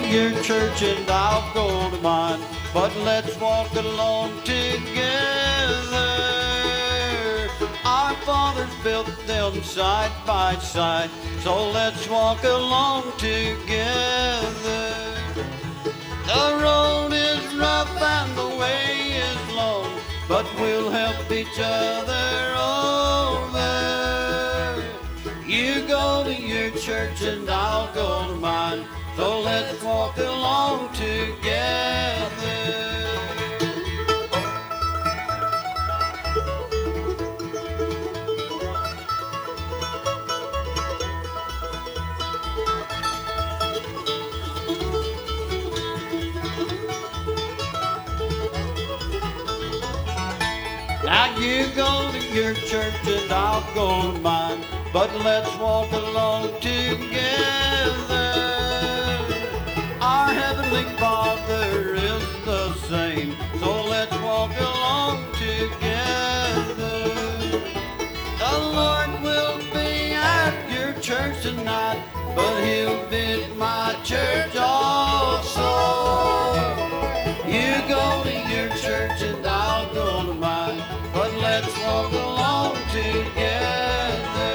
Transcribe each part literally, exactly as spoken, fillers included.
your church and I'll go to mine, but let's walk along together. Our fathers built them side by side, so let's walk along together. The road is rough and the way is long, but we'll help each other over. You go to your church and I'll go to mine, so let's walk along together. Now you go to your church and I'll go to mine, but let's walk along together. Our Heavenly Father is the same, so let's walk along together. The Lord will be at your church tonight, but He'll be at my church also. You go to your church and I'll go to mine, but let's walk along together.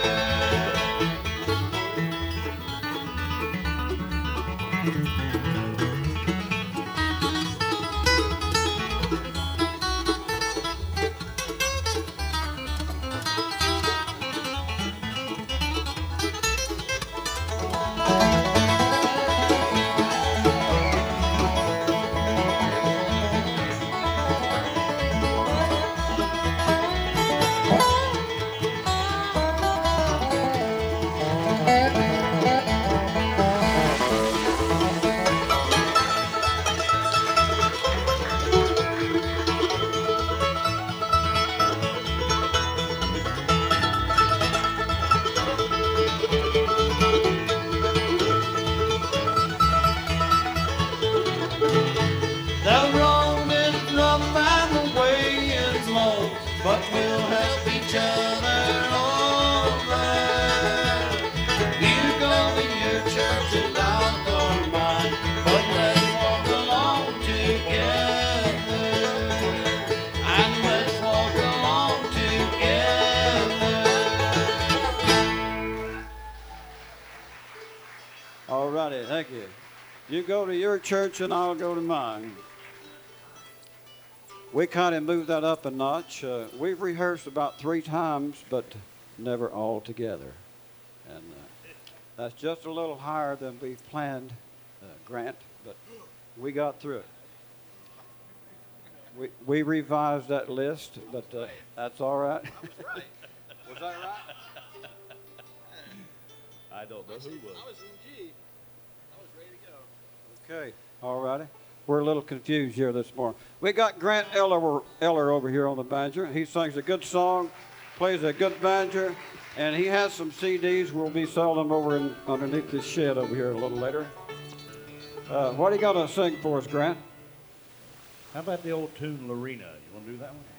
But we'll help each other over. You go to your church and I'll go to mine, but let's walk along together. And let's walk along together. All righty, thank you. You go to your church and I'll go to mine. We kind of moved that up a notch. Uh, we've rehearsed about three times, but never all together. And uh, that's just a little higher than we planned, uh, Grant, but we got through it. We, we revised that list, but uh, that's all right. That was right. Was that right? I don't know who was. I was in G. I was ready to go. Okay, all righty. We're a little confused here this morning. We got Grant Eller, Eller over here on the banjo. He sings a good song, plays a good banjo, and he has some C Ds. We'll be selling them over in, underneath this shed over here a little later. Uh, what are you going to sing for us, Grant? How about the old tune, Lorena? You want to do that one?